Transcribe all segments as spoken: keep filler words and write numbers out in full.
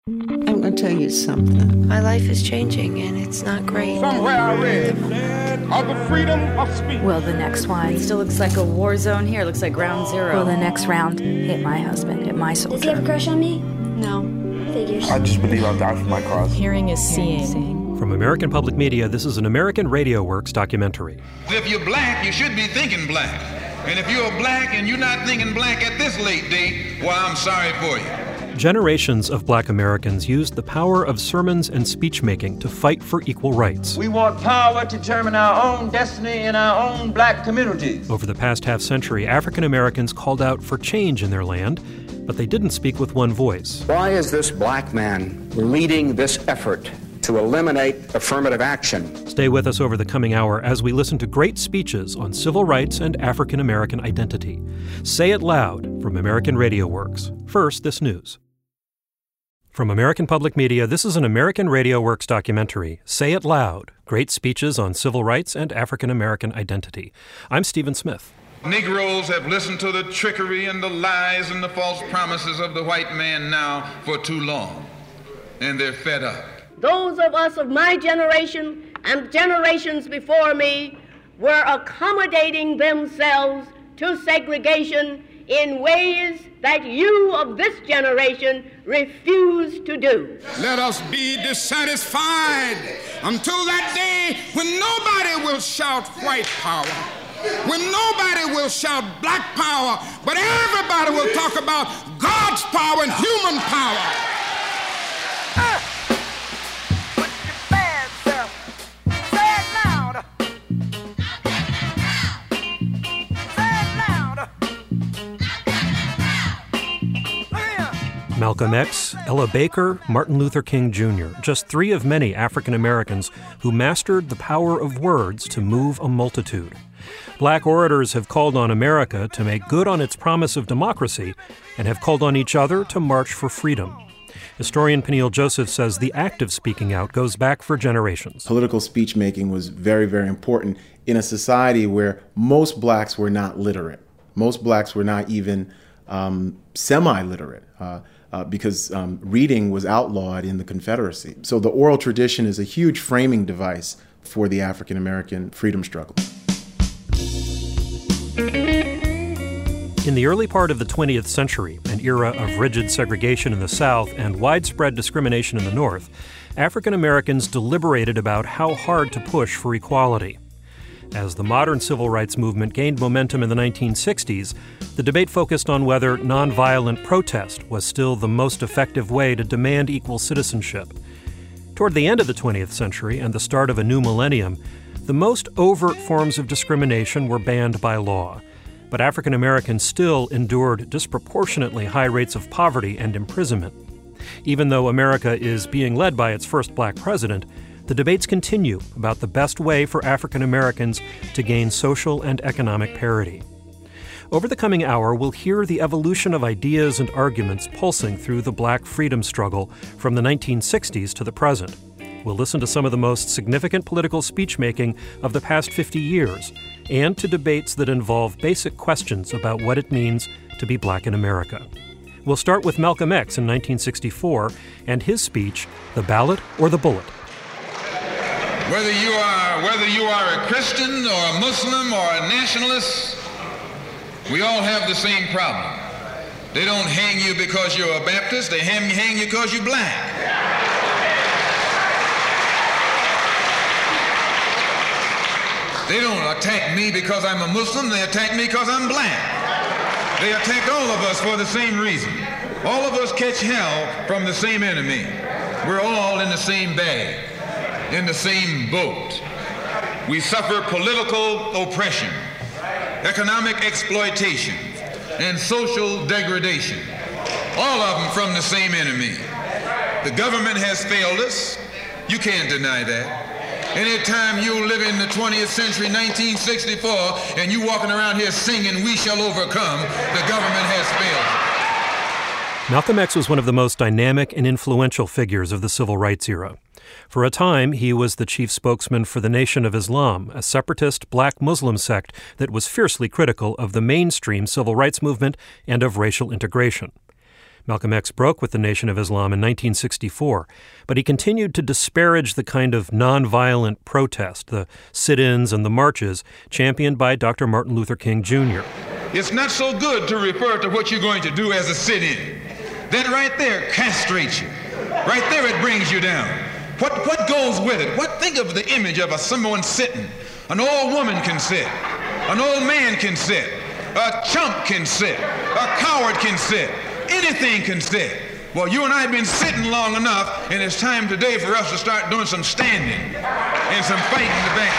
I'm going to tell you something. My life is changing, and it's not great. Somewhere I read of the freedom of speech. Well, the next one still looks like a war zone here. Looks like ground zero. Well, the next round hit my husband, hit my soldier. Does he have a crush on me? No. Figures. I just believe I'll die for my cause. Hearing is seeing. From American Public Media, this is an American Radio Works documentary. If you're black, you should be thinking black. And if you're black and you're not thinking black at this late date, well, I'm sorry for you. Generations of black Americans used the power of sermons and speech-making to fight for equal rights. We want power to determine our own destiny in our own black communities. Over the past half-century, African Americans called out for change in their land, but they didn't speak with one voice. Why is this black man leading this effort to eliminate affirmative action? Stay with us over the coming hour as we listen to great speeches on civil rights and African American identity. Say It Loud from American Radio Works. First, this news. From American Public Media, this is an American Radio Works documentary, Say It Loud, Great Speeches on Civil Rights and African American Identity. I'm Stephen Smith. Negroes have listened to the trickery and the lies and the false promises of the white man now for too long, and they're fed up. Those of us of my generation and generations before me were accommodating themselves to segregation in ways that you of this generation refuse to do. Let us be dissatisfied until that day when nobody will shout white power, when nobody will shout black power, but everybody will talk about God's power and human power. Ah! Malcolm X, Ella Baker, Martin Luther King Junior, just three of many African Americans who mastered the power of words to move a multitude. Black orators have called on America to make good on its promise of democracy and have called on each other to march for freedom. Historian Peniel Joseph says the act of speaking out goes back for generations. Political speech making was very, very important in a society where most blacks were not literate. Most blacks were not even um, semi-literate. Uh, Uh, because um, reading was outlawed in the Confederacy. So the oral tradition is a huge framing device for the African American freedom struggle. In the early part of the twentieth century, an era of rigid segregation in the South and widespread discrimination in the North, African Americans deliberated about how hard to push for equality. As the modern civil rights movement gained momentum in the nineteen sixties, the debate focused on whether nonviolent protest was still the most effective way to demand equal citizenship. Toward the end of the twentieth century and the start of a new millennium, the most overt forms of discrimination were banned by law, but African Americans still endured disproportionately high rates of poverty and imprisonment. Even though America is being led by its first black president, the debates continue about the best way for African Americans to gain social and economic parity. Over the coming hour, we'll hear the evolution of ideas and arguments pulsing through the black freedom struggle from the nineteen sixties to the present. We'll listen to some of the most significant political speech-making of the past fifty years, and to debates that involve basic questions about what it means to be black in America. We'll start with Malcolm X in nineteen sixty-four and his speech, The Ballot or the Bullet. Whether you are whether you are a Christian or a Muslim or a nationalist, we all have the same problem. They don't hang you because you're a Baptist, they hang, hang you because you're black. They don't attack me because I'm a Muslim, they attack me because I'm black. They attack all of us for the same reason. All of us catch hell from the same enemy. We're all in the same bag, in the same boat. We suffer political oppression, economic exploitation, and social degradation. All of them from the same enemy. The government has failed us. You can't deny that. Anytime you live in the twentieth century, nineteen sixty-four, and you walking around here singing, "We shall overcome," the government has failed. Malcolm X was one of the most dynamic and influential figures of the civil rights era. For a time, he was the chief spokesman for the Nation of Islam, a separatist black Muslim sect that was fiercely critical of the mainstream civil rights movement and of racial integration. Malcolm X broke with the Nation of Islam in nineteen sixty-four, but he continued to disparage the kind of nonviolent protest, the sit-ins and the marches, championed by Doctor Martin Luther King Junior It's not so good to refer to what you're going to do as a sit-in. That right there castrates you. Right there it brings you down. What, what goes with it? What, think of the image of a, someone sitting. An old woman can sit. An old man can sit. A chump can sit. A coward can sit. Anything can sit. Well, you and I have been sitting long enough, and it's time today for us to start doing some standing and some fighting to back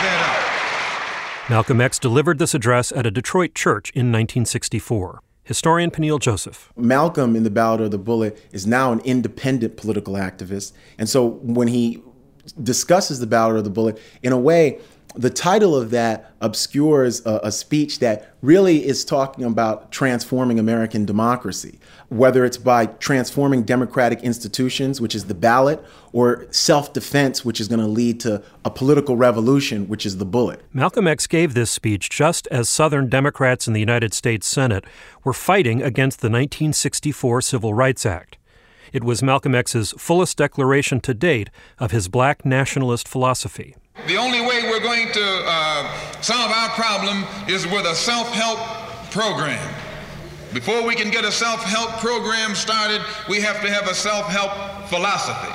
that up. Malcolm X delivered this address at a Detroit church in nineteen sixty-four. Historian Peniel Joseph. Malcolm in the Ballad of the Bullet is now an independent political activist. And so when he discusses the Ballad of the Bullet, in a way, the title of that obscures a, a speech that really is talking about transforming American democracy, whether it's by transforming democratic institutions, which is the ballot, or self-defense, which is going to lead to a political revolution, which is the bullet. Malcolm X gave this speech just as Southern Democrats in the United States Senate were fighting against the nineteen sixty-four Civil Rights Act. It was Malcolm X's fullest declaration to date of his black nationalist philosophy. The only way we're going to uh, solve our problem is with a self-help program. Before we can get a self-help program started, we have to have a self-help philosophy.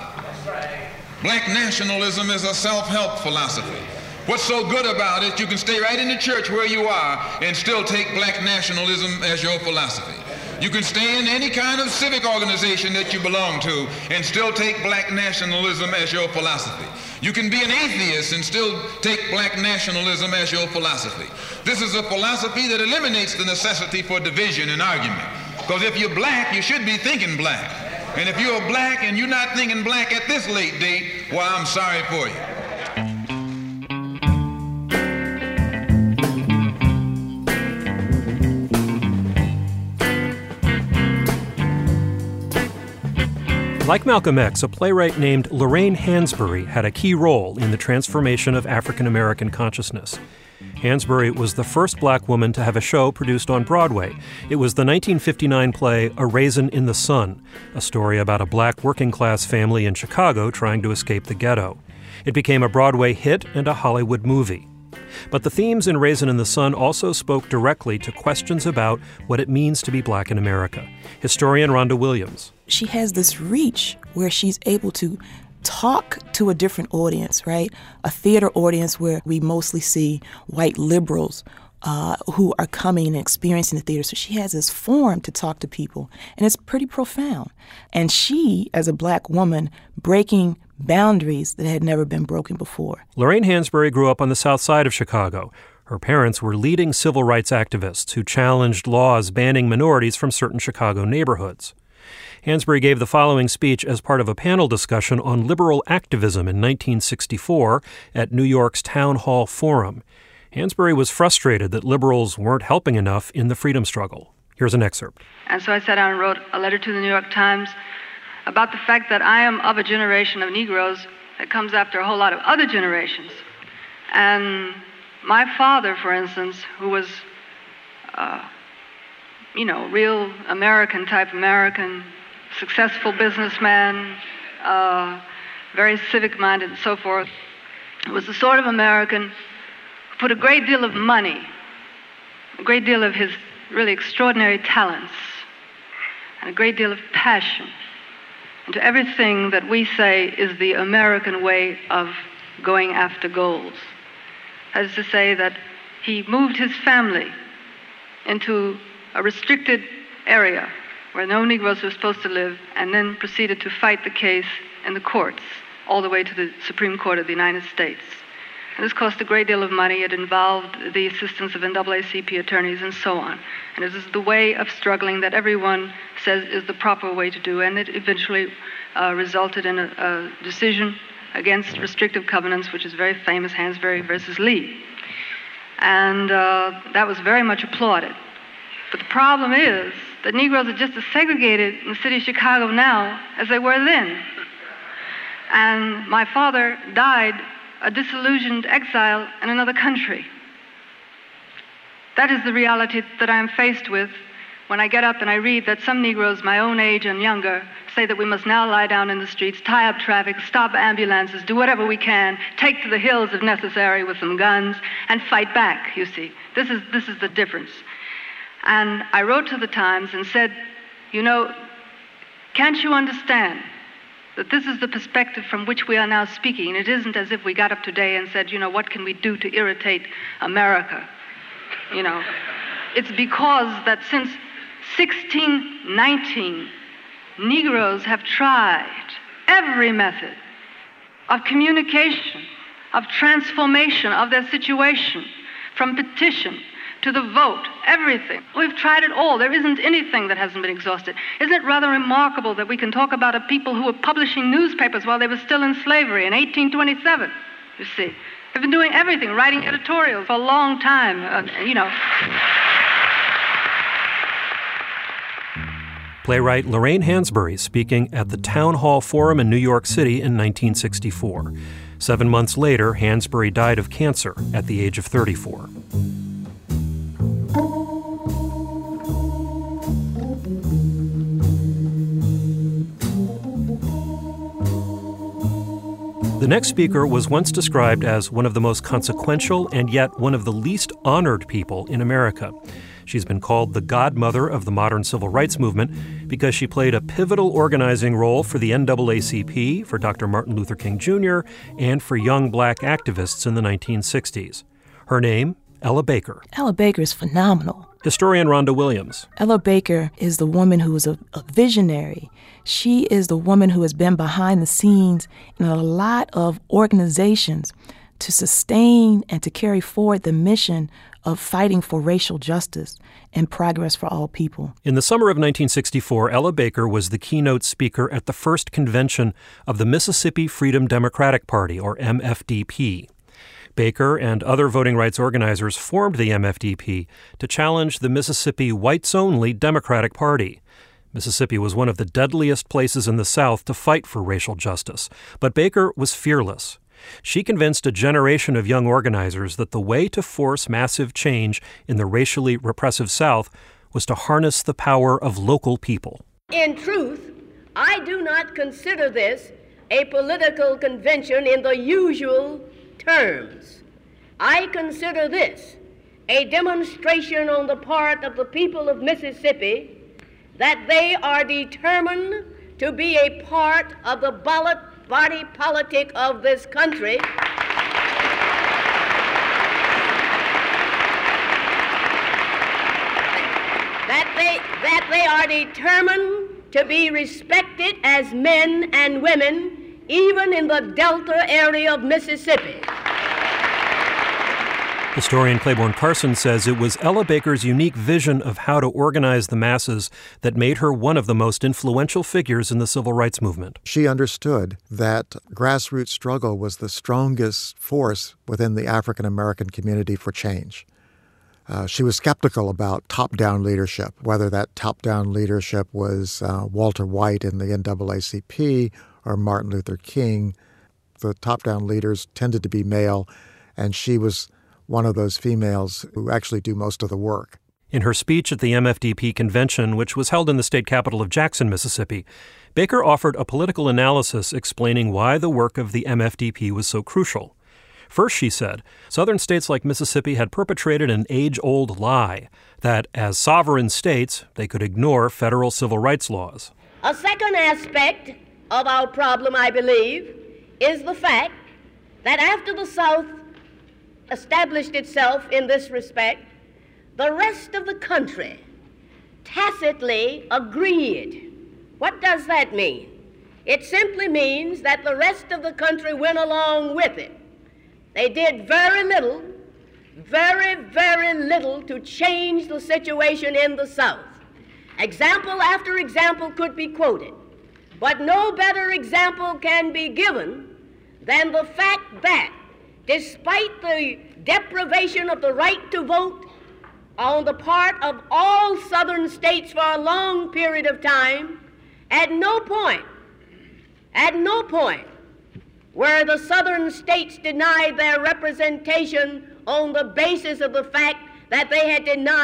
Black nationalism is a self-help philosophy. What's so good about it, you can stay right in the church where you are and still take black nationalism as your philosophy. You can stay in any kind of civic organization that you belong to and still take black nationalism as your philosophy. You can be an atheist and still take black nationalism as your philosophy. This is a philosophy that eliminates the necessity for division and argument. Because if you're black, you should be thinking black. And if you're black and you're not thinking black at this late date, well, I'm sorry for you. Like Malcolm X, a playwright named Lorraine Hansberry had a key role in the transformation of African American consciousness. Hansberry was the first black woman to have a show produced on Broadway. It was the nineteen fifty-nine play A Raisin in the Sun, a story about a black working-class family in Chicago trying to escape the ghetto. It became a Broadway hit and a Hollywood movie. But the themes in Raisin in the Sun also spoke directly to questions about what it means to be black in America. Historian Rhonda Williams. She has this reach where she's able to talk to a different audience, right? A theater audience where we mostly see white liberals uh, who are coming and experiencing the theater. So she has this forum to talk to people, and it's pretty profound. And she, as a black woman, breaking boundaries that had never been broken before. Lorraine Hansberry grew up on the south side of Chicago. Her parents were leading civil rights activists who challenged laws banning minorities from certain Chicago neighborhoods. Hansberry gave the following speech as part of a panel discussion on liberal activism in nineteen sixty-four at New York's Town Hall Forum. Hansberry was frustrated that liberals weren't helping enough in the freedom struggle. Here's an excerpt. And so I sat down and wrote a letter to the New York Times about the fact that I am of a generation of Negroes that comes after a whole lot of other generations. And my father, for instance, who was, uh, you know, real American type American, successful businessman, uh, very civic-minded and so forth, was the sort of American who put a great deal of money, a great deal of his really extraordinary talents, and a great deal of passion into everything that we say is the American way of going after goals. That is to say that he moved his family into a restricted area where no Negroes were supposed to live, and then proceeded to fight the case in the courts, all the way to the Supreme Court of the United States. And this cost a great deal of money. It involved the assistance of N double A C P attorneys and so on. And it is the way of struggling that everyone says is the proper way to do, and it eventually uh, resulted in a, a decision against restrictive covenants, which is very famous, Hansberry versus Lee. And uh, that was very much applauded. But the problem is that Negroes are just as segregated in the city of Chicago now as they were then. And my father died a disillusioned exile in another country. That is the reality that I'm faced with when I get up and I read that some Negroes my own age and younger say that we must now lie down in the streets, tie up traffic, stop ambulances, do whatever we can, take to the hills if necessary with some guns, and fight back, you see. This is, this is the difference. And I wrote to the Times and said, you know, can't you understand that this is the perspective from which we are now speaking? It isn't as if we got up today and said, you know, what can we do to irritate America? You know, it's because that since sixteen nineteen, Negroes have tried every method of communication, of transformation of their situation, from petition to the vote, everything. We've tried it all. There isn't anything that hasn't been exhausted. Isn't it rather remarkable that we can talk about a people who were publishing newspapers while they were still in slavery in eighteen twenty-seven, you see? They've been doing everything, writing editorials for a long time, uh, you know. Playwright Lorraine Hansberry speaking at the Town Hall Forum in New York City in nineteen sixty-four. Seven months later, Hansberry died of cancer at the age of thirty-four. The next speaker was once described as one of the most consequential and yet one of the least honored people in America. She's been called the godmother of the modern civil rights movement because she played a pivotal organizing role for the N double A C P, for Doctor Martin Luther King Junior, and for young black activists in the nineteen sixties. Her name, Ella Baker. Ella Baker is phenomenal. Historian Rhonda Williams. Ella Baker is the woman who is a, a visionary. She is the woman who has been behind the scenes in a lot of organizations to sustain and to carry forward the mission of fighting for racial justice and progress for all people. In the summer of nineteen sixty-four, Ella Baker was the keynote speaker at the first convention of the Mississippi Freedom Democratic Party, or M F D P. Baker and other voting rights organizers formed the M F D P to challenge the Mississippi whites-only Democratic Party. Mississippi was one of the deadliest places in the South to fight for racial justice, but Baker was fearless. She convinced a generation of young organizers that the way to force massive change in the racially repressive South was to harness the power of local people. In truth, I do not consider this a political convention in the usual terms. I consider this a demonstration on the part of the people of Mississippi that they are determined to be a part of the ballot body politic of this country. That they, that they are determined to be respected as men and women, even in the Delta area of Mississippi. Historian Claiborne Carson says it was Ella Baker's unique vision of how to organize the masses that made her one of the most influential figures in the civil rights movement. She understood that grassroots struggle was the strongest force within the African American community for change. Uh, she was skeptical about top-down leadership, whether that top-down leadership was uh, Walter White in the N double A C P or Martin Luther King. The top-down leaders tended to be male, and she was one of those females who actually do most of the work. In her speech at the M F D P convention, which was held in the state capital of Jackson, Mississippi, Baker offered a political analysis explaining why the work of the M F D P was so crucial. First, she said, southern states like Mississippi had perpetrated an age-old lie that, as sovereign states, they could ignore federal civil rights laws. A second aspect of our problem, I believe, is the fact that after the South established itself in this respect, the rest of the country tacitly agreed. What does that mean? It simply means that the rest of the country went along with it. They did very little, very, very little to change the situation in the South. Example after example could be quoted, but no better example can be given than the fact that despite the deprivation of the right to vote on the part of all southern states for a long period of time, at no point, at no point were the southern states denied their representation on the basis of the fact that they had denied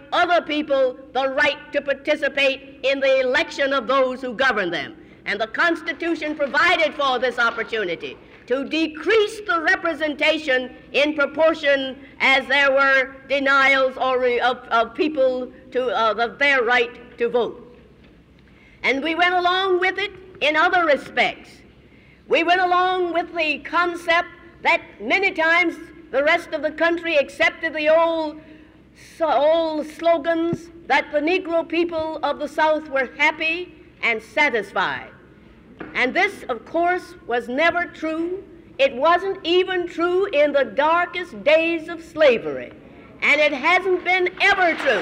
other people the right to participate in the election of those who govern them. And the Constitution provided for this opportunity to decrease the representation in proportion as there were denials or re- of, of people to uh, the, their right to vote. And we went along with it in other respects. We went along with the concept that many times the rest of the country accepted the old, so old slogans that the Negro people of the South were happy and satisfied. And this, of course, was never true. It wasn't even true in the darkest days of slavery. And it hasn't been ever true.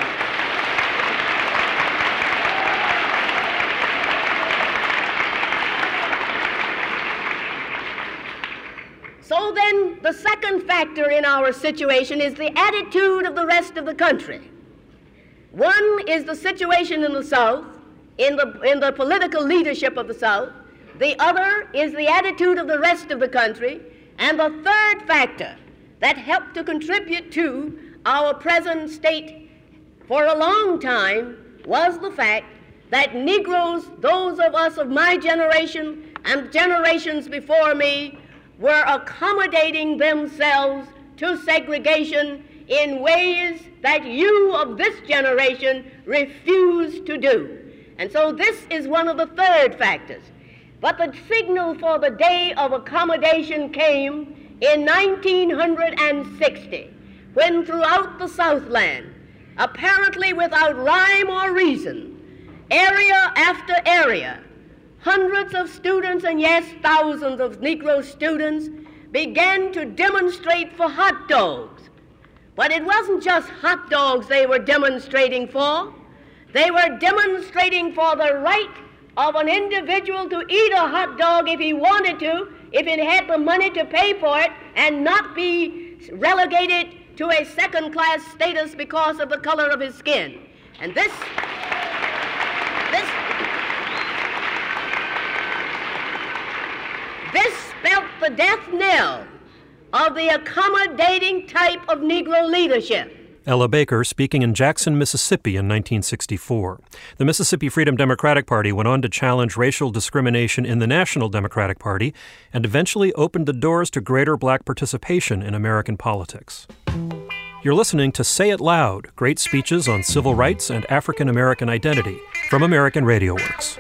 So then, the second factor in our situation is the attitude of the rest of the country. One is the situation in the South, in the, in the political leadership of the South. The other is the attitude of the rest of the country. And the third factor that helped to contribute to our present state for a long time was the fact that Negroes, those of us of my generation and generations before me, were accommodating themselves to segregation in ways that you of this generation refuse to do. And so this is one of the third factors. But the signal for the day of accommodation came in nineteen sixty, when throughout the Southland, apparently without rhyme or reason, area after area, hundreds of students, and yes, thousands of Negro students, began to demonstrate for hot dogs. But it wasn't just hot dogs they were demonstrating for. They were demonstrating for the right of an individual to eat a hot dog if he wanted to, if he had the money to pay for it, and not be relegated to a second-class status because of the color of his skin. And this, this, this spelt the death knell of the accommodating type of Negro leadership. Ella Baker speaking in Jackson, Mississippi in nineteen sixty-four. The Mississippi Freedom Democratic Party went on to challenge racial discrimination in the National Democratic Party and eventually opened the doors to greater black participation in American politics. You're listening to Say It Loud, great speeches on civil rights and African American identity from American Radio Works.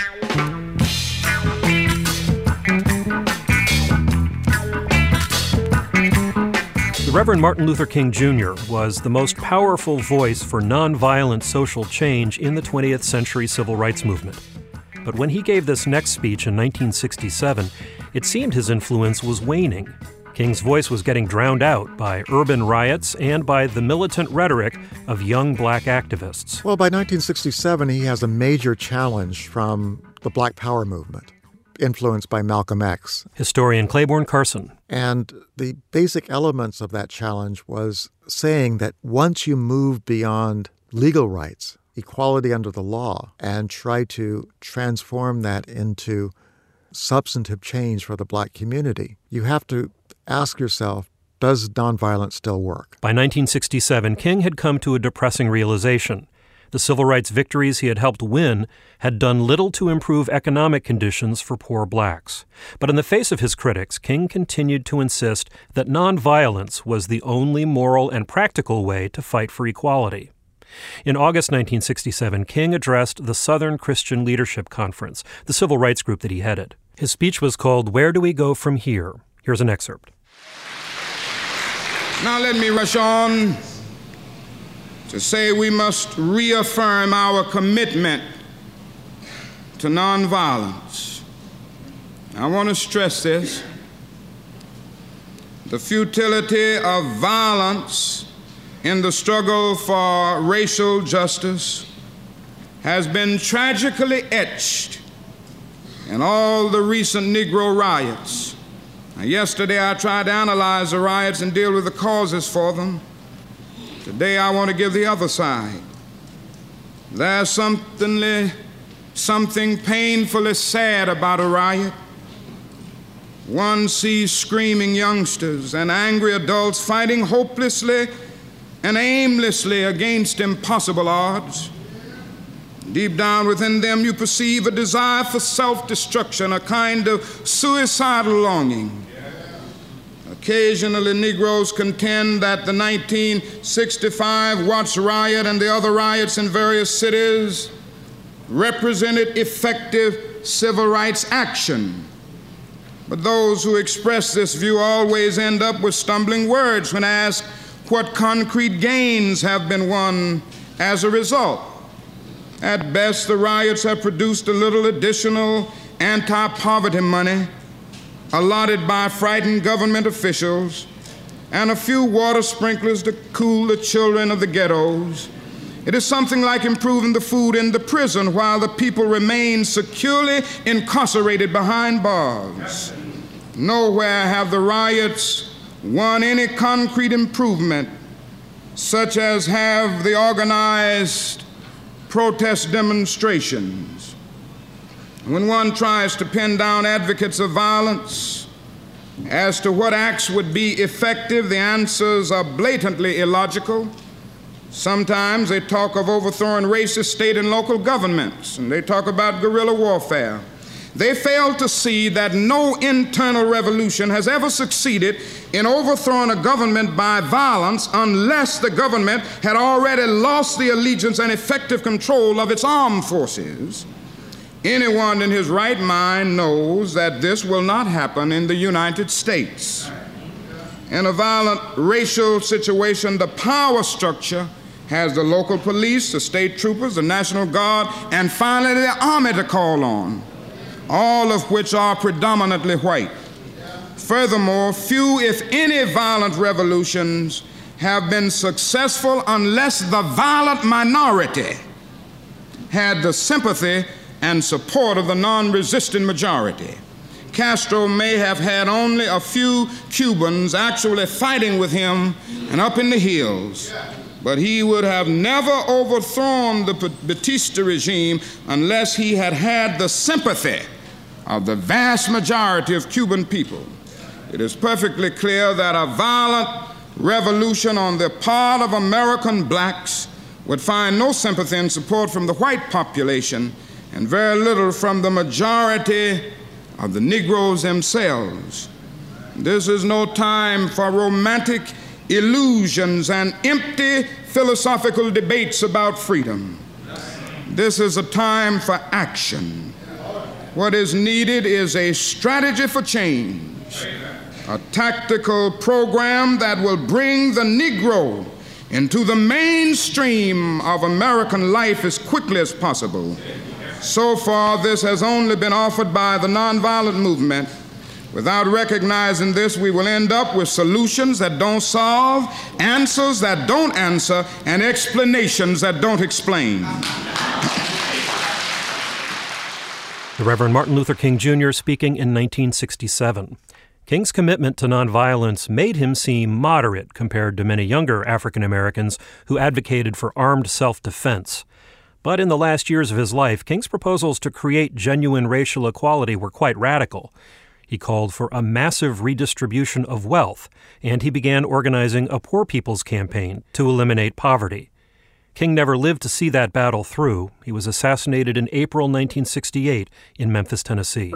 Reverend Martin Luther King Junior was the most powerful voice for nonviolent social change in the twentieth century civil rights movement. But when he gave this next speech in nineteen sixty-seven, it seemed his influence was waning. King's voice was getting drowned out by urban riots and by the militant rhetoric of young black activists. Well, by nineteen sixty-seven, he has a major challenge from the Black Power movement, influenced by Malcolm X. Historian Claiborne Carson. And the basic elements of that challenge was saying that once you move beyond legal rights, equality under the law, and try to transform that into substantive change for the black community, you have to ask yourself, does nonviolence still work? By nineteen sixty-seven, King had come to a depressing realization. The civil rights victories he had helped win had done little to improve economic conditions for poor blacks. But in the face of his critics, King continued to insist that nonviolence was the only moral and practical way to fight for equality. In August nineteen sixty-seven, King addressed the Southern Christian Leadership Conference, the civil rights group that he headed. His speech was called "Where Do We Go From Here?" Here's an excerpt. Now let me rush on to say we must reaffirm our commitment to nonviolence. I want to stress this. The futility of violence in the struggle for racial justice has been tragically etched in all the recent Negro riots. Now, yesterday I tried to analyze the riots and deal with the causes for them. Today I want to give the other side. There's something, something painfully sad about a riot. One sees screaming youngsters and angry adults fighting hopelessly and aimlessly against impossible odds. Deep down within them, you perceive a desire for self-destruction, a kind of suicidal longing. Occasionally, Negroes contend that the nineteen sixty-five Watts riot and the other riots in various cities represented effective civil rights action. But those who express this view always end up with stumbling words when asked what concrete gains have been won as a result. At best, the riots have produced a little additional anti-poverty money allotted by frightened government officials and a few water sprinklers to cool the children of the ghettos. It is something like improving the food in the prison while the people remain securely incarcerated behind bars. Nowhere have the riots won any concrete improvement, such as have the organized protest demonstrations. When one tries to pin down advocates of violence as to what acts would be effective, the answers are blatantly illogical. Sometimes they talk of overthrowing racist state and local governments, and they talk about guerrilla warfare. They fail to see that no internal revolution has ever succeeded in overthrowing a government by violence unless the government had already lost the allegiance and effective control of its armed forces. Anyone in his right mind knows that this will not happen in the United States. In a violent racial situation, the power structure has the local police, the state troopers, the National Guard, and finally the Army to call on, all of which are predominantly white. Furthermore, few, if any, violent revolutions have been successful unless the violent minority had the sympathy and support of the non-resistant majority. Castro may have had only a few Cubans actually fighting with him and up in the hills, but he would have never overthrown the Batista regime unless he had had the sympathy of the vast majority of Cuban people. It is perfectly clear that a violent revolution on the part of American blacks would find no sympathy and support from the white population and very little from the majority of the Negroes themselves. This is no time for romantic illusions and empty philosophical debates about freedom. This is a time for action. What is needed is a strategy for change, a tactical program that will bring the Negro into the mainstream of American life as quickly as possible. So far, this has only been offered by the nonviolent movement. Without recognizing this, we will end up with solutions that don't solve, answers that don't answer, and explanations that don't explain. The Reverend Martin Luther King Junior speaking in nineteen sixty-seven. King's commitment to nonviolence made him seem moderate compared to many younger African Americans who advocated for armed self-defense. But in the last years of his life, King's proposals to create genuine racial equality were quite radical. He called for a massive redistribution of wealth, and he began organizing a poor people's campaign to eliminate poverty. King never lived to see that battle through. He was assassinated in April nineteen sixty-eight in Memphis, Tennessee.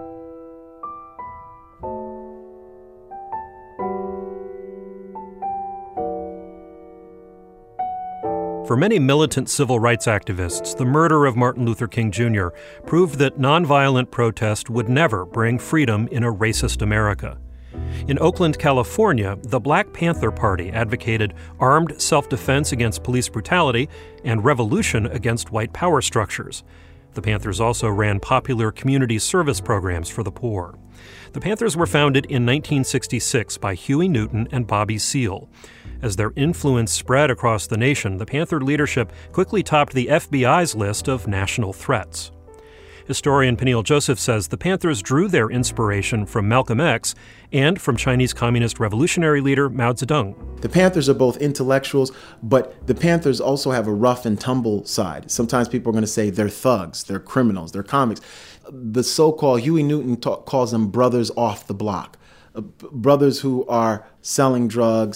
For many militant civil rights activists, the murder of Martin Luther King Junior proved that nonviolent protest would never bring freedom in a racist America. In Oakland, California, the Black Panther Party advocated armed self-defense against police brutality and revolution against white power structures. The Panthers also ran popular community service programs for the poor. The Panthers were founded in nineteen sixty-six by Huey Newton and Bobby Seale. As their influence spread across the nation, the Panther leadership quickly topped the F B I's list of national threats. Historian Peniel Joseph says the Panthers drew their inspiration from Malcolm X and from Chinese Communist revolutionary leader Mao Zedong. The Panthers are both intellectuals, but the Panthers also have a rough and tumble side. Sometimes people are going to say they're thugs, they're criminals, they're comics. The so-called Huey Newton ta- calls them brothers off the block, uh, brothers who are selling drugs,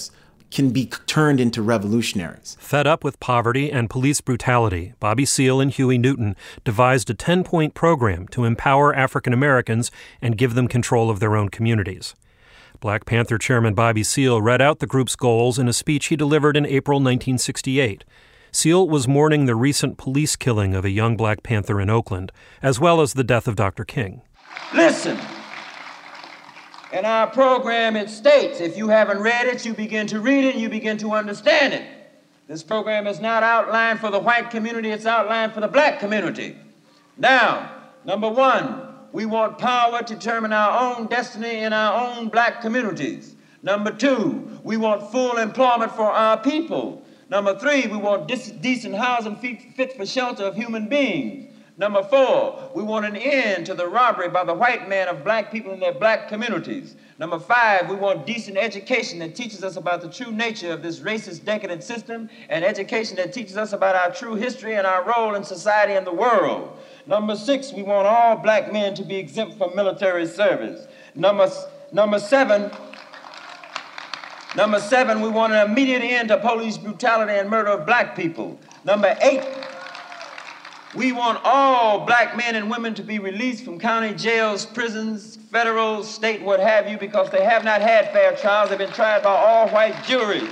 can be turned into revolutionaries. Fed up with poverty and police brutality, Bobby Seale and Huey Newton devised a ten-point program to empower African Americans and give them control of their own communities. Black Panther Chairman Bobby Seale read out the group's goals in a speech he delivered in April nineteen sixty-eight. Seale was mourning the recent police killing of a young Black Panther in Oakland, as well as the death of Doctor King. Listen. In our program, it states, if you haven't read it, you begin to read it and you begin to understand it. This program is not outlined for the white community, it's outlined for the black community. Now, number one, we want power to determine our own destiny in our own black communities. Number two, we want full employment for our people. Number three, we want dis- decent housing fit for shelter of human beings. Number four, we want an end to the robbery by the white man of black people in their black communities. Number five, we want decent education that teaches us about the true nature of this racist, decadent system, and education that teaches us about our true history and our role in society and the world. Number six, we want all black men to be exempt from military service. Number, number seven, number seven, we want an immediate end to police brutality and murder of black people. Number eight, we want all black men and women to be released from county jails, prisons, federal, state, what have you, because they have not had fair trials. They've been tried by all white juries.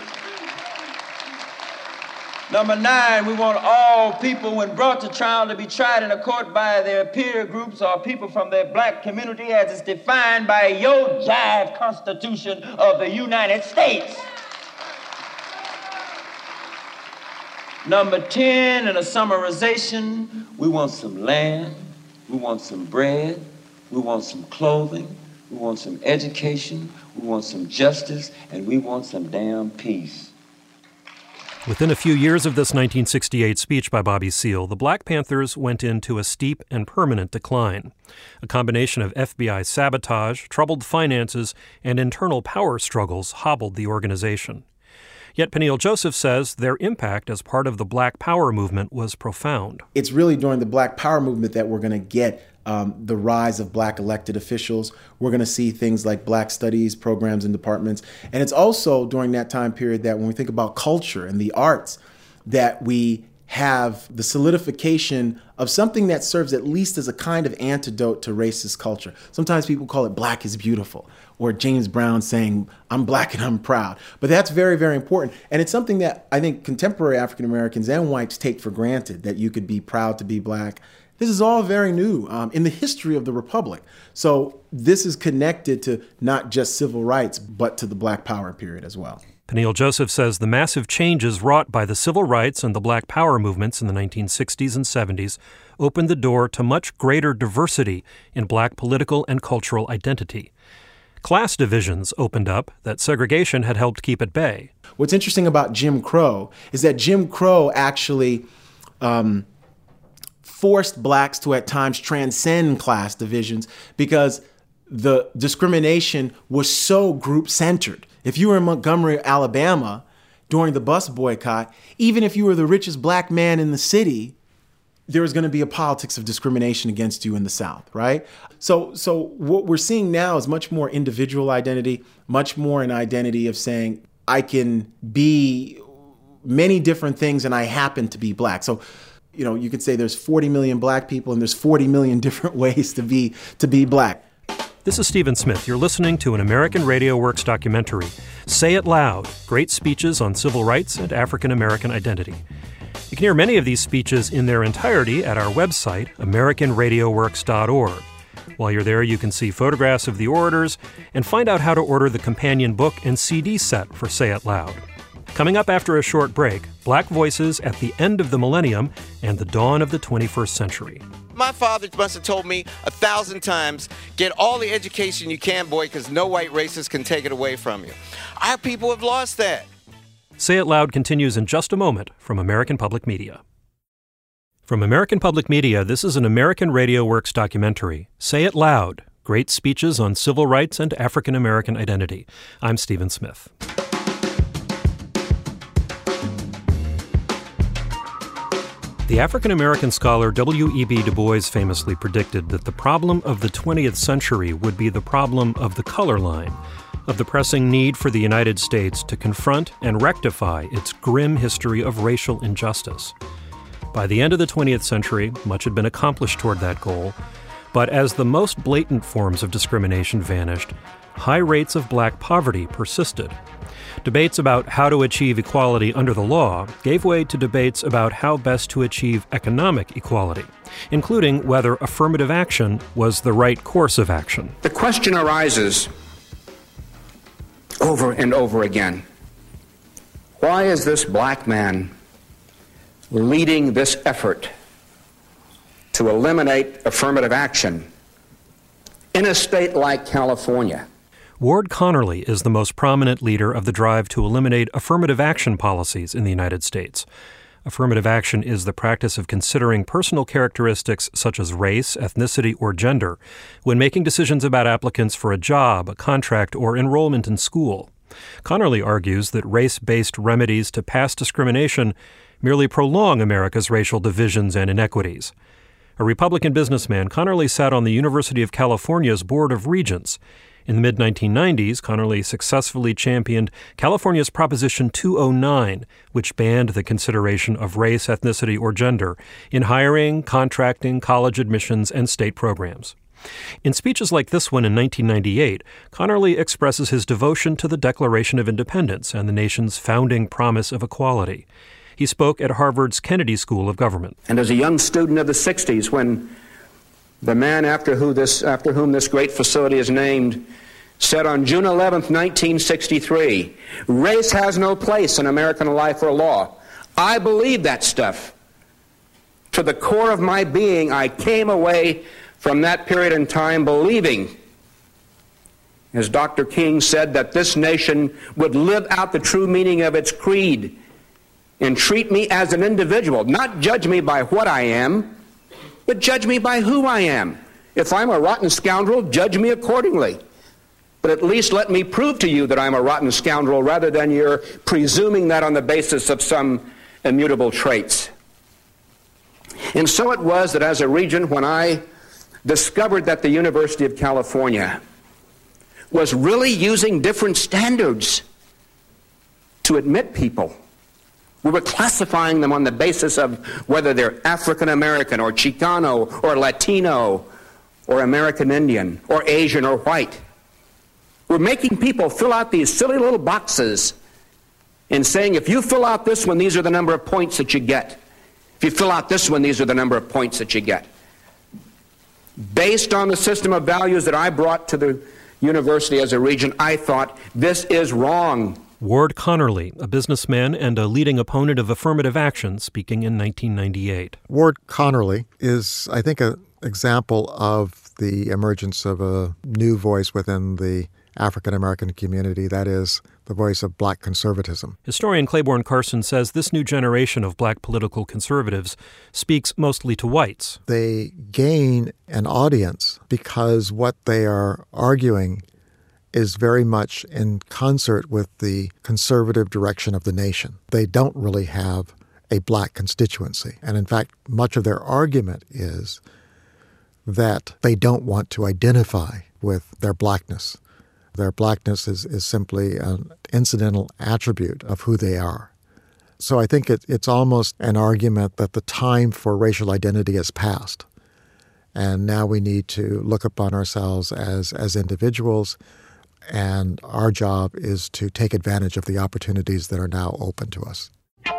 Number nine, we want all people, when brought to trial, to be tried in a court by their peer groups or people from their black community as is defined by your jive Constitution of the United States. Number ten, in a summarization, we want some land, we want some bread, we want some clothing, we want some education, we want some justice, and we want some damn peace. Within a few years of this nineteen sixty-eight speech by Bobby Seale, the Black Panthers went into a steep and permanent decline. A combination of F B I sabotage, troubled finances, and internal power struggles hobbled the organization. Yet Peniel Joseph says their impact as part of the Black Power movement was profound. It's really during the Black Power movement that we're going to get um, the rise of black elected officials. We're going to see things like black studies programs and departments. And it's also during that time period that when we think about culture and the arts, that we have the solidification of something that serves at least as a kind of antidote to racist culture. Sometimes people call it black is beautiful, or James Brown saying, I'm black and I'm proud. But that's very, very important. And it's something that I think contemporary African Americans and whites take for granted, that you could be proud to be black. This is all very new um, in the history of the Republic. So this is connected to not just civil rights, but to the Black Power period as well. Peniel Joseph says the massive changes wrought by the civil rights and the Black Power movements in the nineteen sixties and seventies opened the door to much greater diversity in black political and cultural identity. Class divisions opened up that segregation had helped keep at bay. What's interesting about Jim Crow is that Jim Crow actually um, forced blacks to at times transcend class divisions because the discrimination was so group-centered. If you were in Montgomery, Alabama, during the bus boycott, even if you were the richest black man in the city, there was going to be a politics of discrimination against you in the South, right? So, so what we're seeing now is much more individual identity, much more an identity of saying, I can be many different things and I happen to be black. So, you know, you could say there's forty million black people and there's forty million different ways to be to be black. This is Stephen Smith. You're listening to an American Radio Works documentary, Say It Loud, Great Speeches on Civil Rights and African American Identity. You can hear many of these speeches in their entirety at our website, american radio works dot org. While you're there, you can see photographs of the orators and find out how to order the companion book and C D set for Say It Loud. Coming up after a short break, Black Voices at the End of the Millennium and the Dawn of the twenty-first Century. My father must have told me a thousand times, get all the education you can, boy, because no white racist can take it away from you. Our people have lost that. Say It Loud continues in just a moment from American Public Media. From American Public Media, this is an American Radio Works documentary, Say It Loud, Great Speeches on Civil Rights and African American Identity. I'm Stephen Smith. The African-American scholar W E B Du Bois famously predicted that the problem of the twentieth century would be the problem of the color line, of the pressing need for the United States to confront and rectify its grim history of racial injustice. By the end of the twentieth century, much had been accomplished toward that goal, but as the most blatant forms of discrimination vanished, high rates of black poverty persisted. Debates about how to achieve equality under the law gave way to debates about how best to achieve economic equality, including whether affirmative action was the right course of action. The question arises over and over again, why is this black man leading this effort to eliminate affirmative action in a state like California? Ward Connerly is the most prominent leader of the drive to eliminate affirmative action policies in the United States. Affirmative action is the practice of considering personal characteristics such as race, ethnicity, or gender when making decisions about applicants for a job, a contract, or enrollment in school. Connerly argues that race-based remedies to past discrimination merely prolong America's racial divisions and inequities. A Republican businessman, Connerly sat on the University of California's Board of Regents. In the mid nineteen nineties, Connerly successfully championed California's Proposition two oh nine, which banned the consideration of race, ethnicity, or gender in hiring, contracting, college admissions, and state programs. In speeches like this one in nineteen ninety-eight, Connerly expresses his devotion to the Declaration of Independence and the nation's founding promise of equality. He spoke at Harvard's Kennedy School of Government. And as a young student of the sixties, when the man after, who this, after whom this great facility is named said on June eleventh, nineteen sixty-three, race has no place in American life or law, I believe that stuff. To the core of my being, I came away from that period in time believing, as Doctor King said, that this nation would live out the true meaning of its creed and treat me as an individual, not judge me by what I am, but judge me by who I am. If I'm a rotten scoundrel, judge me accordingly. But at least let me prove to you that I'm a rotten scoundrel rather than you're presuming that on the basis of some immutable traits. And so it was that as a regent, when I discovered that the University of California was really using different standards to admit people, we were classifying them on the basis of whether they're African American or Chicano or Latino or American Indian or Asian or white. We're making people fill out these silly little boxes and saying, if you fill out this one, these are the number of points that you get. If you fill out this one, these are the number of points that you get. Based on the system of values that I brought to the university as a regent, I thought, this is wrong. Ward Connerly, a businessman and a leading opponent of affirmative action, speaking in nineteen ninety-eight. Ward Connerly is, I think, an example of the emergence of a new voice within the African-American community, that is, the voice of black conservatism. Historian Claiborne Carson says this new generation of black political conservatives speaks mostly to whites. They gain an audience because what they are arguing is very much in concert with the conservative direction of the nation. They don't really have a black constituency. And in fact, much of their argument is that they don't want to identify with their blackness. Their blackness is, is simply an incidental attribute of who they are. So I think it, it's almost an argument that the time for racial identity has passed. And now we need to look upon ourselves as, as individuals, and our job is to take advantage of the opportunities that are now open to us.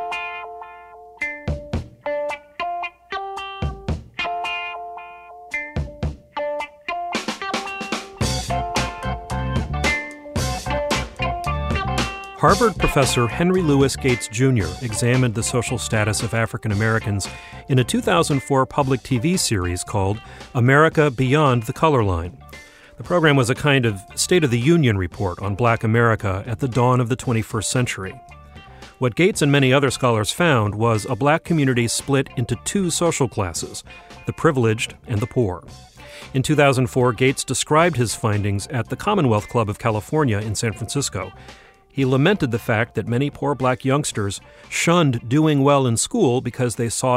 Harvard professor Henry Louis Gates Junior examined the social status of African Americans in a two thousand four public T V series called America Beyond the Color Line. The program was a kind of State of the Union report on Black America at the dawn of the twenty-first century. What Gates and many other scholars found was a black community split into two social classes, the privileged and the poor. In two thousand four, Gates described his findings at the Commonwealth Club of California in San Francisco. He lamented the fact that many poor black youngsters shunned doing well in school because they saw it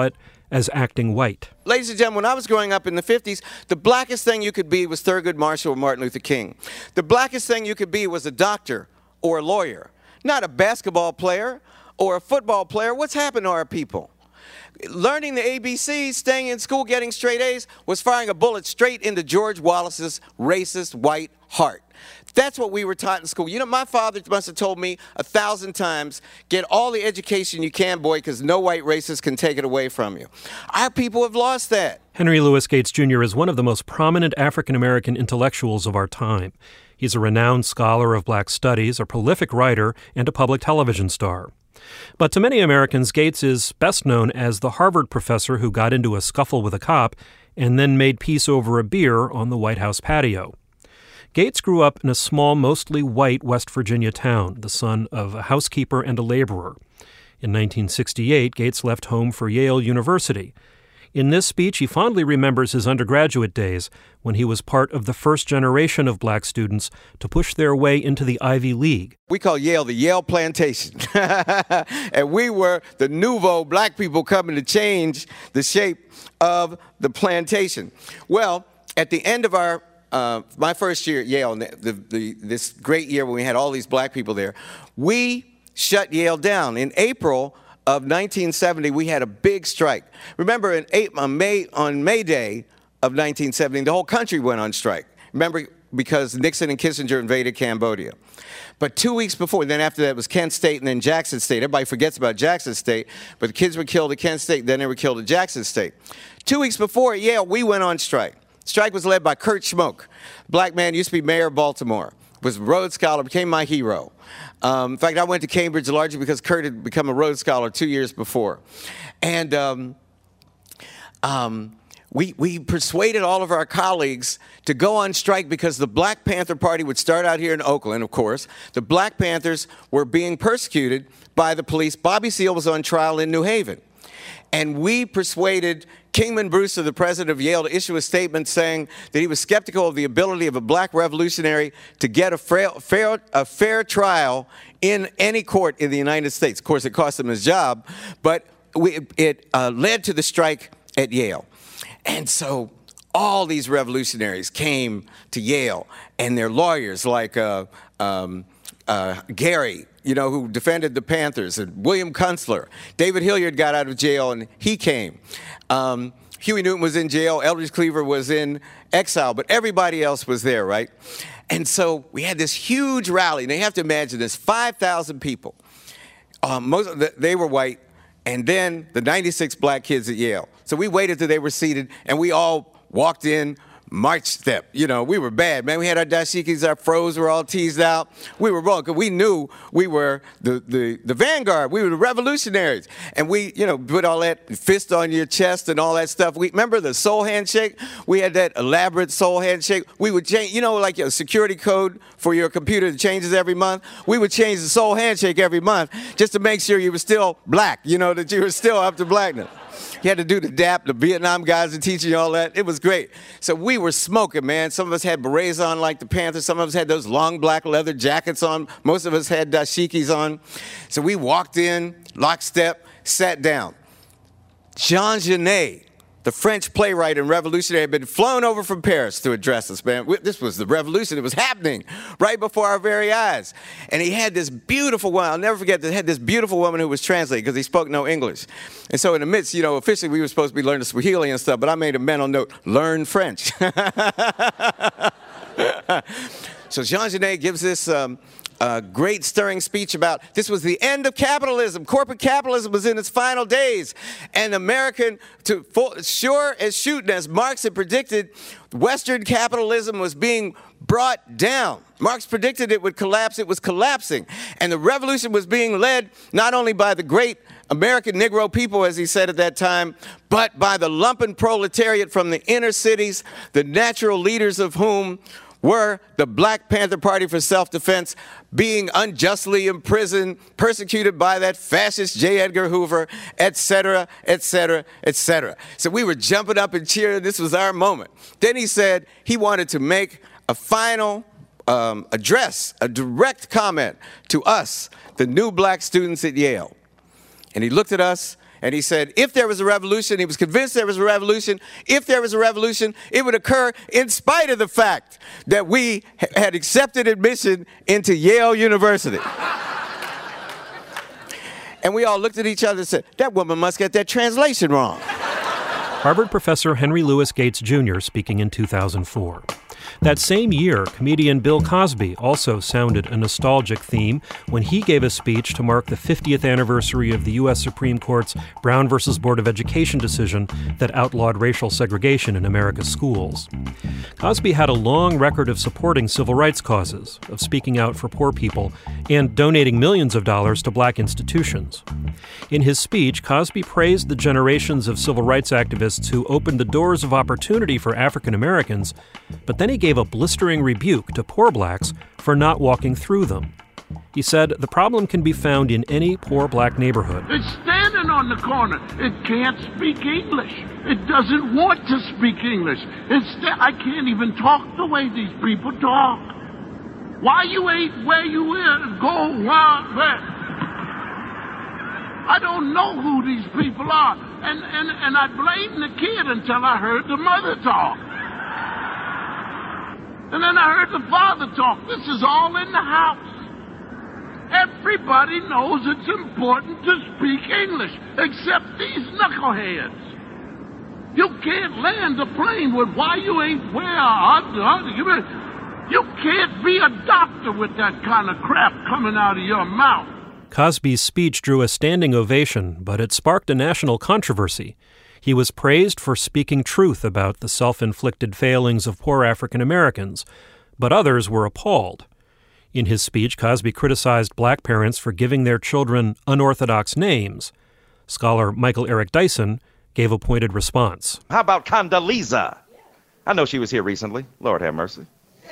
as acting white. Ladies and gentlemen, when I was growing up in the fifties, the blackest thing you could be was Thurgood Marshall or Martin Luther King. The blackest thing you could be was a doctor or a lawyer, not a basketball player or a football player. What's happened to our people? Learning the A B Cs, staying in school, getting straight A's was firing a bullet straight into George Wallace's racist white heart. That's what we were taught in school. You know, my father must have told me a thousand times, get all the education you can, boy, because no white racist can take it away from you. Our people have lost that. Henry Louis Gates Junior is one of the most prominent African-American intellectuals of our time. He's a renowned scholar of black studies, a prolific writer, and a public television star. But to many Americans, Gates is best known as the Harvard professor who got into a scuffle with a cop and then made peace over a beer on the White House patio. Gates grew up in a small, mostly white West Virginia town, the son of a housekeeper and a laborer. In nineteen sixty-eight, Gates left home for Yale University. In this speech, he fondly remembers his undergraduate days when he was part of the first generation of black students to push their way into the Ivy League. We call Yale the Yale Plantation. And we were the nouveau black people coming to change the shape of the plantation. Well, at the end of our uh, my first year at Yale, the, the, the, this great year when we had all these black people there, we shut Yale down. In April of nineteen seventy, we had a big strike. Remember, in eight, on, May, on May Day of nineteen seventy, the whole country went on strike. Remember, because Nixon and Kissinger invaded Cambodia. But two weeks before, then after that was Kent State and then Jackson State. Everybody forgets about Jackson State, but the kids were killed at Kent State, then they were killed at Jackson State. Two weeks before at Yale, we went on strike. Strike was led by Kurt Schmoke. Black man, used to be mayor of Baltimore. Was a Rhodes Scholar, became my hero. Um, in fact, I went to Cambridge largely because Kurt had become a Rhodes Scholar two years before. And um, um, we, we persuaded all of our colleagues to go on strike because the Black Panther Party would start out here in Oakland, of course. The Black Panthers were being persecuted by the police. Bobby Seale was on trial in New Haven. And we persuaded Kingman Brewster, the president of Yale, to issue a statement saying that he was skeptical of the ability of a black revolutionary to get a fair, fair, a fair trial in any court in the United States. Of course, it cost him his job, but we, it uh, led to the strike at Yale. And so all these revolutionaries came to Yale, and their lawyers like uh, um, uh, Gary, you know, who defended the Panthers, and William Kunstler. David Hilliard got out of jail, and he came. Um, Huey Newton was in jail. Eldridge Cleaver was in exile, but everybody else was there, right? And so we had this huge rally. Now, you have to imagine this, five thousand people. Um, most of the, they were white, and then the ninety-six black kids at Yale. So we waited till they were seated, and we all walked in, march step. You know, we were bad, man. We had our dashikis, our fros were all teased out. We were wrong, because we knew we were the, the, the vanguard. We were the revolutionaries. And we, you know, put all that fist on your chest and all that stuff. We remember the soul handshake? We had that elaborate soul handshake. We would change, you know, like a security code for your computer that changes every month? We would change the soul handshake every month just to make sure you were still black, you know, that you were still up to blackness. You had to do the D A P, the Vietnam guys are teaching you all that. It was great. So we were smoking, man. Some of us had berets on like the Panthers. Some of us had those long black leather jackets on. Most of us had dashikis on. So we walked in, lockstep, sat down. Jean Genet, the French playwright and revolutionary, had been flown over from Paris to address us, man. This was the revolution that was happening right before our very eyes. And he had this beautiful woman, I'll never forget, that had this beautiful woman who was translating because he spoke no English. And so in the midst, you know, officially we were supposed to be learning Swahili and stuff, but I made a mental note, learn French. So Jean Genet gives this um, uh, great stirring speech about this was the end of capitalism. Corporate capitalism was in its final days. And American, to full, sure as shooting, as Marx had predicted, Western capitalism was being brought down. Marx predicted it would collapse. It was collapsing. And the revolution was being led not only by the great American Negro people, as he said at that time, but by the lumpen proletariat from the inner cities, the natural leaders of whom were the Black Panther Party for Self-Defense, being unjustly imprisoned, persecuted by that fascist J. Edgar Hoover, et cetera, et cetera, et cetera. So we were jumping up and cheering. This was our moment. Then he said he wanted to make a final um, address, a direct comment to us, the new black students at Yale. And he looked at us And he said, if there was a revolution, he was convinced there was a revolution. If there was a revolution, it would occur in spite of the fact that we had accepted admission into Yale University. And we all looked at each other and said, that woman must get that translation wrong. Harvard professor Henry Louis Gates Junior speaking in two thousand four. That same year, comedian Bill Cosby also sounded a nostalgic theme when he gave a speech to mark the fiftieth anniversary of the U S Supreme Court's Brown versus Board of Education decision that outlawed racial segregation in America's schools. Cosby had a long record of supporting civil rights causes, of speaking out for poor people, and donating millions of dollars to black institutions. In his speech, Cosby praised the generations of civil rights activists who opened the doors of opportunity for African Americans, but then he gave a blistering rebuke to poor blacks for not walking through them. He said the problem can be found in any poor black neighborhood. It's standing on the corner. It can't speak English. It doesn't want to speak English. It's sta- I can't even talk the way these people talk. Why you ain't where you is, go wild west. I don't know who these people are. And, and, and I blamed the kid until I heard the mother talk. And then I heard the father talk. This is all in the house. Everybody knows it's important to speak English, except these knuckleheads. You can't land a plane with why you ain't where. You can't be a doctor with that kind of crap coming out of your mouth. Cosby's speech drew a standing ovation, but it sparked a national controversy. He was praised for speaking truth about the self-inflicted failings of poor African Americans, but others were appalled. In his speech, Cosby criticized black parents for giving their children unorthodox names. Scholar Michael Eric Dyson gave a pointed response. How about Condoleezza? I know she was here recently. Lord have mercy.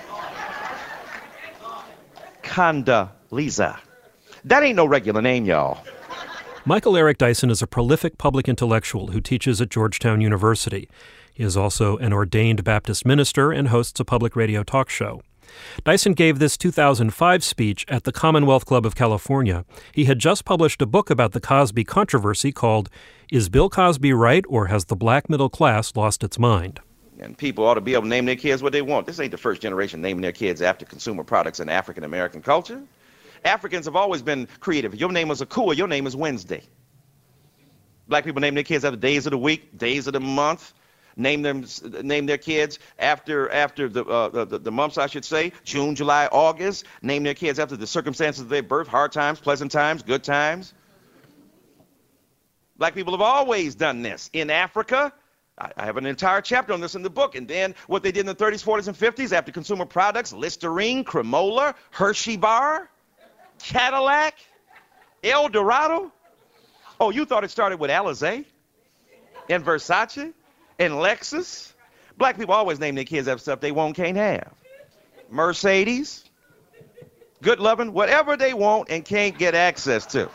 Condoleezza. That ain't no regular name, y'all. Michael Eric Dyson is a prolific public intellectual who teaches at Georgetown University. He is also an ordained Baptist minister and hosts a public radio talk show. Dyson gave this two thousand five speech at the Commonwealth Club of California. He had just published a book about the Cosby controversy called Is Bill Cosby Right, or Has the Black Middle Class Lost Its Mind? And people ought to be able to name their kids what they want. This ain't the first generation naming their kids after consumer products in African-American culture. Africans have always been creative. Your name is Akua, your name is Wednesday. Black people name their kids after days of the week, days of the month. Name them, name their kids after after the, uh, the the months, I should say, June, July, August. Name their kids after the circumstances of their birth, hard times, pleasant times, good times. Black people have always done this. In Africa, I, I have an entire chapter on this in the book. And then what they did in the thirties, forties, and fifties after consumer products, Listerine, Cremola, Hershey Bar, Cadillac, El Dorado. Oh, you thought it started with Alizé and Versace and Lexus? Black people always name their kids after stuff they won't, can't have. Mercedes, good loving, whatever they want and can't get access to.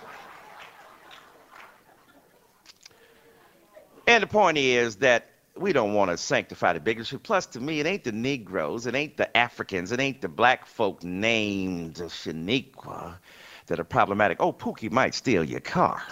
And the point is that we don't want to sanctify the bigotry. Plus, to me, it ain't the Negroes, it ain't the Africans, it ain't the black folk named Shaniqua that are problematic. Oh, Pookie might steal your car.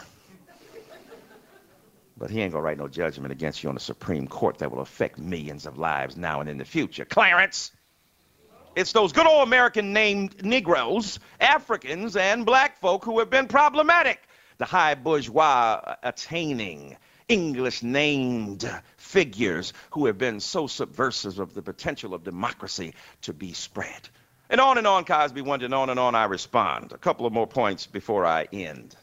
But he ain't gonna write no judgment against you on the Supreme Court that will affect millions of lives now and in the future. Clarence, it's those good old American named Negroes, Africans, and black folk who have been problematic. The high bourgeois attaining English named figures who have been so subversive of the potential of democracy to be spread. And on and on, Cosby went, and on and on I respond. A couple of more points before I end.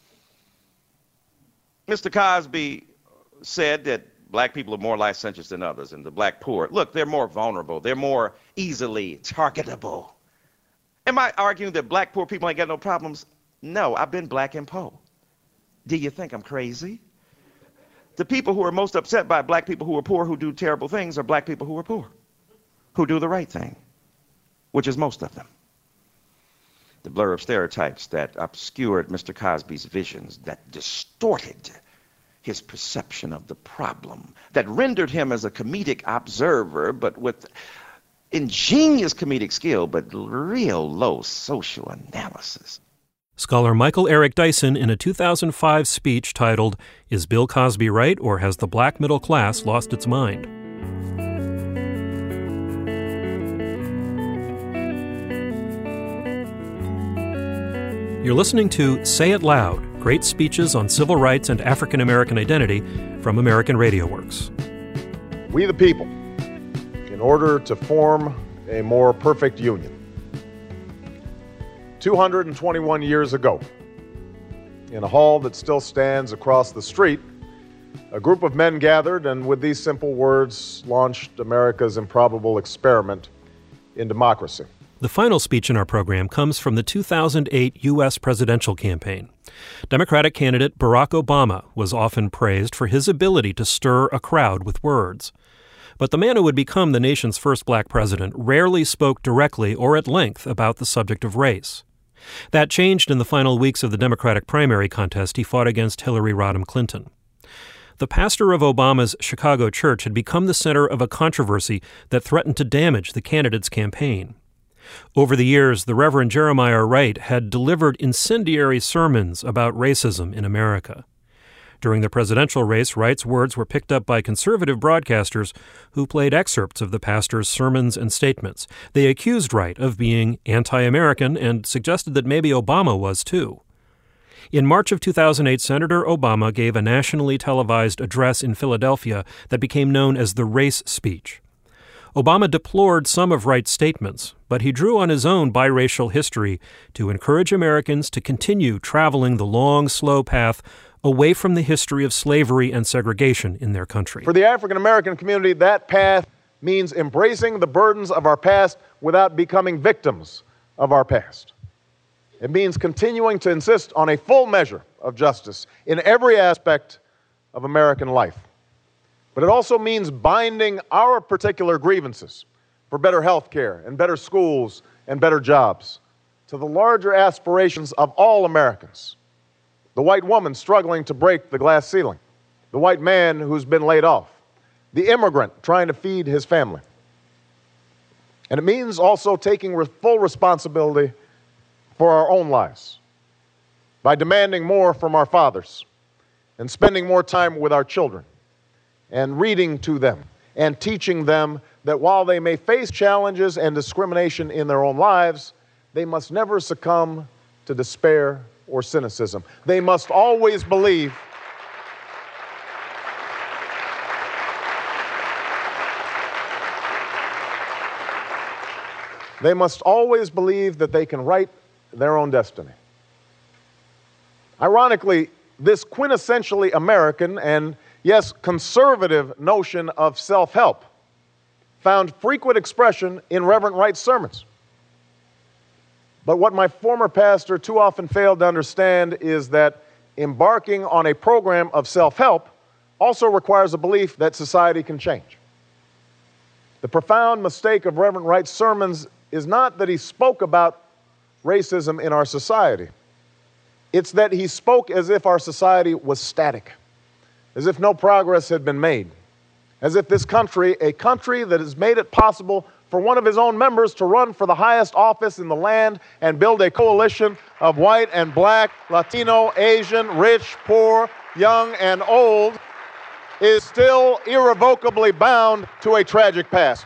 Mister Cosby said that black people are more licentious than others, and the black poor, look, they're more vulnerable. They're more easily targetable. Am I arguing that black poor people ain't got no problems? No, I've been black and poor. Do you think I'm crazy? The people who are most upset by black people who are poor, who do terrible things, are black people who are poor, who do the right thing, which is most of them. The blur of stereotypes that obscured Mister Cosby's visions, that distorted his perception of the problem, that rendered him as a comedic observer, but with ingenious comedic skill, but real low social analysis. Scholar Michael Eric Dyson in a two thousand five speech titled, "Is Bill Cosby Right, or Has the Black Middle Class Lost Its Mind?" You're listening to Say It Loud, Great Speeches on Civil Rights and African American Identity from American Radio Works. We the people, in order to form a more perfect union. two hundred twenty-one years ago, in a hall that still stands across the street, a group of men gathered and with these simple words launched America's improbable experiment in democracy. The final speech in our program comes from the two thousand eight U S presidential campaign. Democratic candidate Barack Obama was often praised for his ability to stir a crowd with words. But the man who would become the nation's first black president rarely spoke directly or at length about the subject of race. That changed in the final weeks of the Democratic primary contest he fought against Hillary Rodham Clinton. The pastor of Obama's Chicago church had become the center of a controversy that threatened to damage the candidate's campaign. Over the years, the Reverend Jeremiah Wright had delivered incendiary sermons about racism in America. During the presidential race, Wright's words were picked up by conservative broadcasters who played excerpts of the pastor's sermons and statements. They accused Wright of being anti-American and suggested that maybe Obama was too. In March of two thousand eight, Senator Obama gave a nationally televised address in Philadelphia that became known as the Race Speech. Obama deplored some of Wright's statements, but he drew on his own biracial history to encourage Americans to continue traveling the long, slow path away from the history of slavery and segregation in their country. For the African American community, that path means embracing the burdens of our past without becoming victims of our past. It means continuing to insist on a full measure of justice in every aspect of American life. But it also means binding our particular grievances for better health care and better schools and better jobs to the larger aspirations of all Americans. The white woman struggling to break the glass ceiling, the white man who's been laid off, the immigrant trying to feed his family. And it means also taking re- full responsibility for our own lives by demanding more from our fathers and spending more time with our children and reading to them and teaching them that while they may face challenges and discrimination in their own lives, they must never succumb to despair or cynicism. They must always believe they must always believe that they can write their own destiny. Ironically, this quintessentially American and, yes, conservative notion of self-help found frequent expression in Reverend Wright's sermons. But what my former pastor too often failed to understand is that embarking on a program of self-help also requires a belief that society can change. The profound mistake of Reverend Wright's sermons is not that he spoke about racism in our society. It's that he spoke as if our society was static, as if no progress had been made, as if this country, a country that has made it possible for one of his own members to run for the highest office in the land and build a coalition of white and black, Latino, Asian, rich, poor, young, and old, is still irrevocably bound to a tragic past.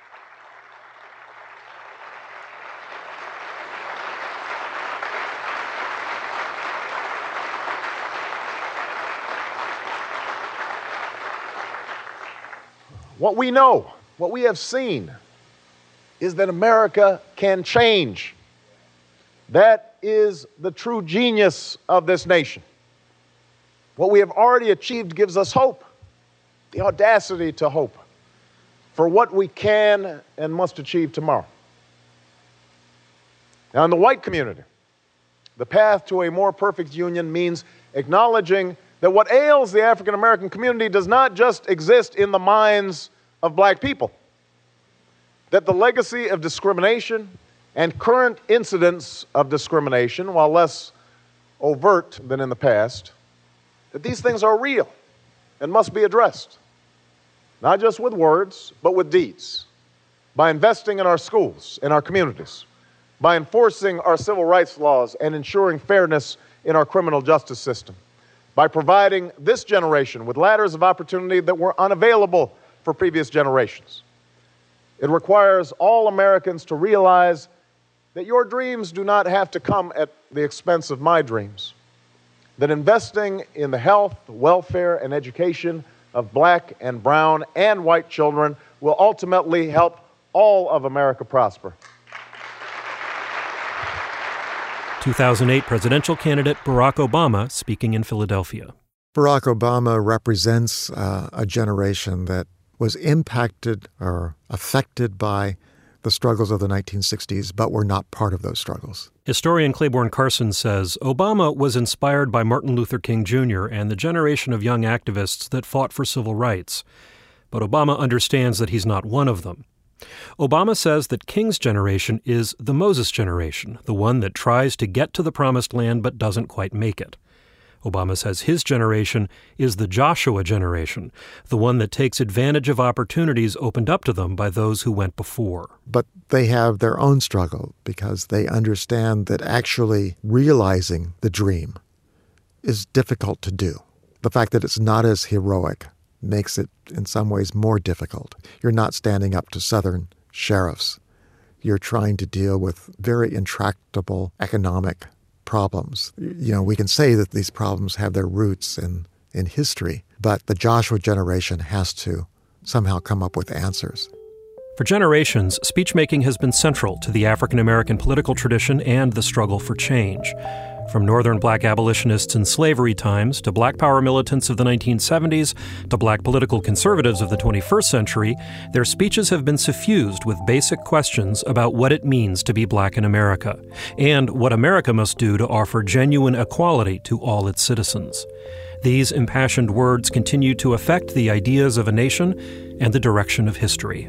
What we know, what we have seen, is that America can change. That is the true genius of this nation. What we have already achieved gives us hope, the audacity to hope for what we can and must achieve tomorrow. Now, in the white community, the path to a more perfect union means acknowledging that what ails the African American community does not just exist in the minds of black people, that the legacy of discrimination and current incidents of discrimination, while less overt than in the past, that these things are real and must be addressed, not just with words, but with deeds, by investing in our schools, in our communities, by enforcing our civil rights laws and ensuring fairness in our criminal justice system, by providing this generation with ladders of opportunity that were unavailable for previous generations. It requires all Americans to realize that your dreams do not have to come at the expense of my dreams, that investing in the health, welfare, and education of black and brown and white children will ultimately help all of America prosper. two thousand eight presidential candidate Barack Obama speaking in Philadelphia. Barack Obama represents uh, a generation that was impacted or affected by the struggles of the nineteen sixties, but were not part of those struggles. Historian Claiborne Carson says Obama was inspired by Martin Luther King Junior and the generation of young activists that fought for civil rights. But Obama understands that he's not one of them. Obama says that King's generation is the Moses generation, the one that tries to get to the promised land but doesn't quite make it. Obama says his generation is the Joshua generation, the one that takes advantage of opportunities opened up to them by those who went before. But they have their own struggle because they understand that actually realizing the dream is difficult to do. The fact that it's not as heroic makes it in some ways more difficult. You're not standing up to Southern sheriffs. You're trying to deal with very intractable economic problems. You know, we can say that these problems have their roots in, in history, but the Joshua generation has to somehow come up with answers. For generations, speechmaking has been central to the African American political tradition and the struggle for change. From Northern black abolitionists in slavery times to black power militants of the nineteen seventies to black political conservatives of the twenty-first century, their speeches have been suffused with basic questions about what it means to be black in America and what America must do to offer genuine equality to all its citizens. These impassioned words continue to affect the ideas of a nation and the direction of history.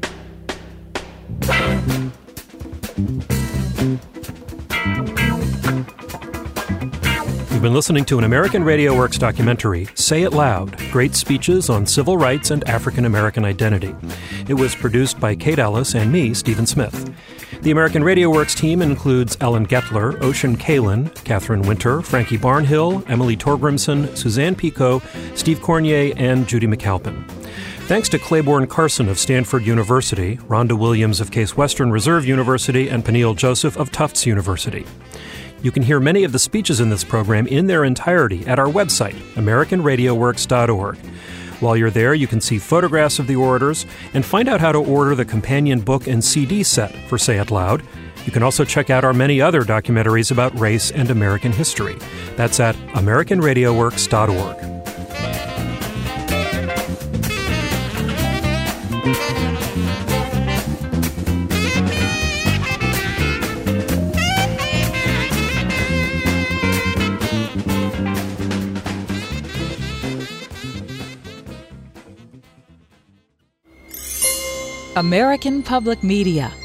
You've been listening to an American Radio Works documentary, Say It Loud, Great Speeches on Civil Rights and African American Identity. It was produced by Kate Ellis and me, Stephen Smith. The American Radio Works team includes Ellen Gettler, Ocean Kalin, Catherine Winter, Frankie Barnhill, Emily Torgrimson, Suzanne Pico, Steve Cornier, and Judy McAlpin. Thanks to Claiborne Carson of Stanford University, Rhonda Williams of Case Western Reserve University, and Peniel Joseph of Tufts University. You can hear many of the speeches in this program in their entirety at our website, american radio works dot org. While you're there, you can see photographs of the orators and find out how to order the companion book and C D set for Say It Loud. You can also check out our many other documentaries about race and American history. That's at american radio works dot org. American Public Media